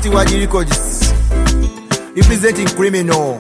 50 Wadi Records representing Criminal.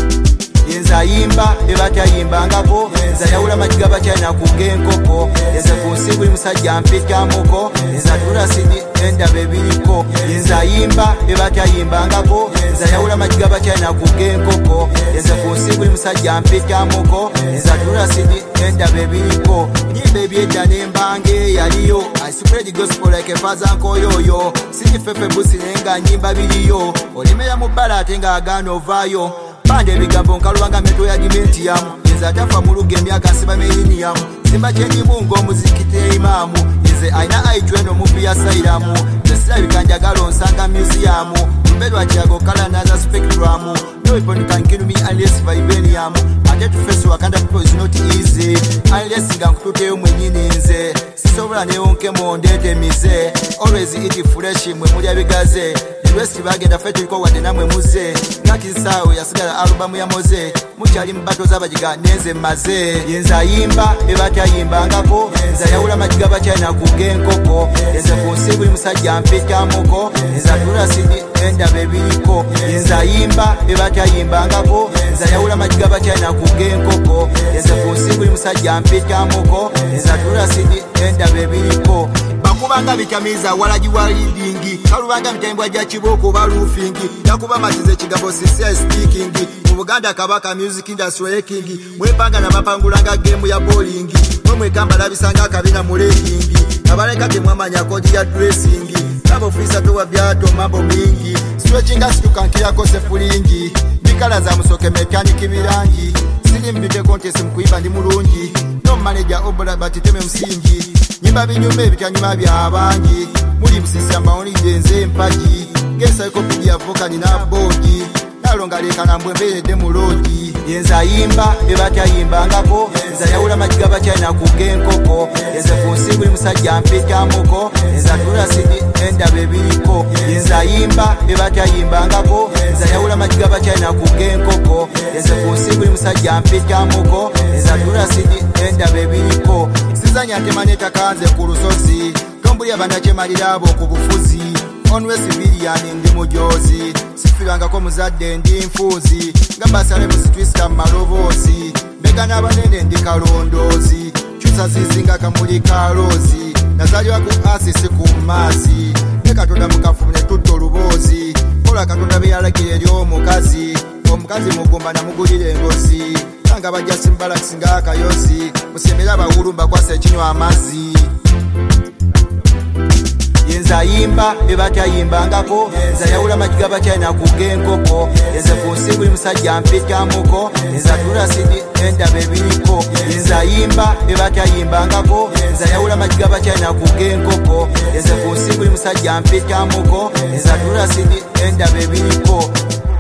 Yenza yimba ebatya yimbangako, yenza yawula makigaba kyana kugenkoko, yenza kunsibu musajja mpitamuko, yenza turasidi enda bebiriko. Yenza yimba ebatya yimbangako, yenza yawula makigaba kyana kugenkoko, yenza kunsibu musajja mpitamuko, yenza turasidi enda bebiriko. Nyimba ebyedda nembange yaliyo, I spread the gospel like a father nkoyoyo, siji fefe busi nenga nyimba biliyo, olimera mubala atenga agano vayo. Bande bigambo nkalubanga meto ya dimentiamu, yenza atafa muluge emyaka nsiba millennium, simba kyendi mungo muzikite imamu, yenze aina aijweno mupi ya sairamu, nesira bikanjagala onsanga museum, mbelwa kyago kala naza spectrum, no weapon can kill me unless vibanium, ate to face Wakanda people is not easy, unless nga nkututeyo mwenyini nze, sisobola newonkemo ndete mize, always eat fresh mwe mulya bigaze, West bagenda fete liko wadde namwe muze, ngati sawe yasigala alubamu ya moze, mukyali mbato z'abajiga nenze maze. Yenza yimba ebatya yimbangako, yenza yawula makigaba kyana kugenkoko, yenza kunsibu musajja mpitamuko, yenza turasidi enda bebiriko. Yenza yimba ebatya yimbangako, yenza yawula makigaba kyana kugenkoko, yenza kunsibu musajja mpitamuko, yenza turasidi enda bebiriko. Bakubanga bitamiza walaji wa leading, kalubanga mitembwa ja kiboko balufingi, yakuba matize kigabo sisi speaking, mu Buganda kabaka music industry king, mwepanga na mapangulanga game ya bowling, mwe gamba labisanga kabina mu ranking, abaleka temwamanya kodi ya dressing, nabo frisa to wabyato mambo mingi, stretching us tukankira kose fulingi, bikala za musoke mechanic birangi, sili mbite contest mkuiba ndi mulungi, no manager obola batiteme msingi, nyimba binyume bitanyuma byabangi, muli busisi ambaoni yenze mpaji, gesa ikopidia vokali na bogi, nalonga leka na mbwembelede mulogi. Yenza yimba ebatya yimbangako, yenza yawula makigaba kyana kugenkoko, yenza kunsibu musajja mpitamuko, yenza turasidi enda bebiriko. Yenza yimba ebatya yimbangako, yenza yawula makigaba kyana kugenkoko, yenza kunsibu musajja mpitamuko, yenza turasidi enda bebiriko. Sizanya temaneta kanze ku lusozi, tombuli abanakyemalira abo ku bufuzi, onwe civilian ndi mujozi, sifirangako muzadde ndi nfuzi, ngambasale musitwista malovozi, mbega n'abanene ndi kalondozi, kyusa zizinga kamuli kalozi, nazaliwa ku asisi ku masi, ne Katonda mukafune tutto olubozi, kola Katonda beyalagire eri omukazi, omukazi mugumba namugulira engozi, nga bajja simbala kisinga akayozi, musembera abawulumba kwasa ekinywa amazzi. Yenza yimba ebatya yimbangako, yenza yawula makigaba kyana kugenkoko, yenza kunsibu musajja mpitamuko, yenza turasidi enda bebiriko. Yenza yimba ebatya yimbangako, yenza yawula makigaba kyana kugenkoko, yenza kunsibu musajja mpitamuko, yenza turasidi enda bebiriko.